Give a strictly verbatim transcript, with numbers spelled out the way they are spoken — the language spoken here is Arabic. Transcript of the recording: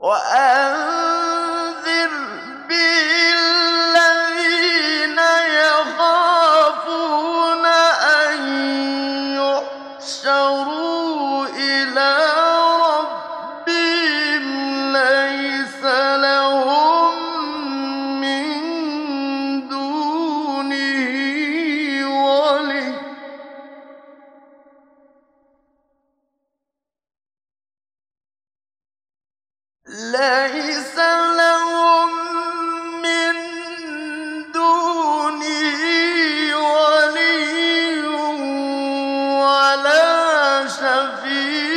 وَأَنذِرْ بِهِ الَّذِينَ يَخَافُونَ أَن يُحْشَرُوا إِلَىٰ رَبِّهِمْ لَيْسَ لَهُم مِّن دُونِهِ وَلِيٌّ لَيْسَ لَهُم مِّن دُونِهِ وَلِيٌّ وَلَا شَفِيعٌ